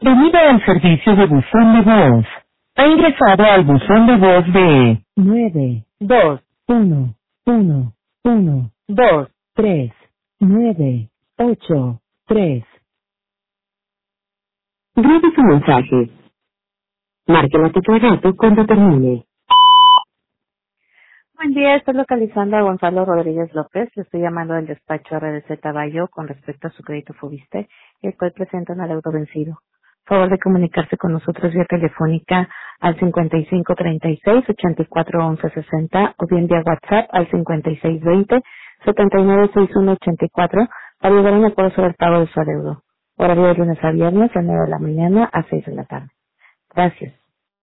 Debido al servicio de buzón de voz, ha ingresado al buzón de voz de 9 2 1 1 1 2 3 9 8 3. Grabe su mensaje. Marque la tecla gato cuando termine. Buen día, estoy localizando a Gonzalo Rodríguez López. Le estoy llamando del despacho RDC Bayo con respecto a su crédito Fubiste, el cual presenta un adeudo vencido. Favor de comunicarse con nosotros vía telefónica al 5536-841160 o bien vía WhatsApp al 5620-796184 para llegar a un acuerdo sobre el pago de su adeudo. Horario de lunes a viernes de 9 de la mañana a 6 de la tarde. Gracias.